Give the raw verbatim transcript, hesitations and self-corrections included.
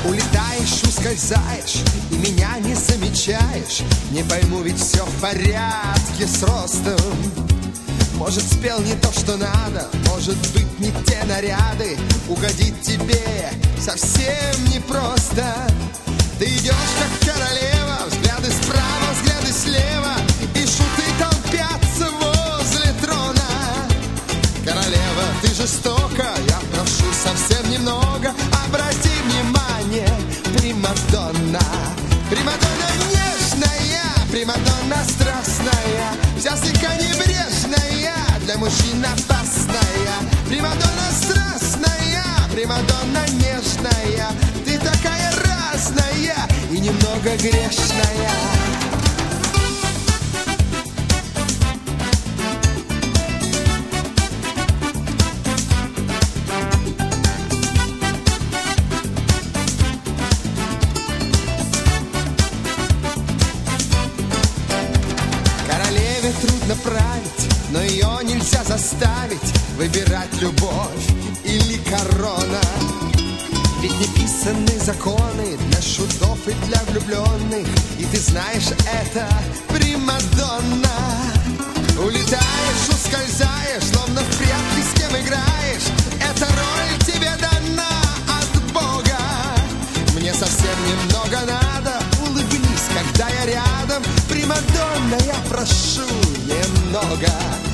Улетаешь, ускользаешь и меня не замечаешь. Не пойму, ведь все в порядке с ростом. Может, спел не то, что надо, может быть, не те наряды. Угодить тебе совсем непросто. Ты идешь, как королева, взгляды справа, взгляды слева, и шуты толпятся возле трона. Королева, ты жестока, я прошу совсем немного. Обрати внимание, примадонна. Примадонна нежная, примадонна страстная, вся слегка небрежная, для мужчин опасная. Примадонна страстная, примадонна нежная, ты такая разная и немного грешная. Трудно править, но ее нельзя заставить выбирать любовь или корона. Ведь не писаны законы для шутов и для влюбленных, и ты знаешь это, примадонна. Улетаешь, ускользаешь, словно в прятки с кем играешь. Эта роль тебе дана от Бога. Мне совсем немного надо, улыбнись, когда я рядом. Примадонна, я прошу немного.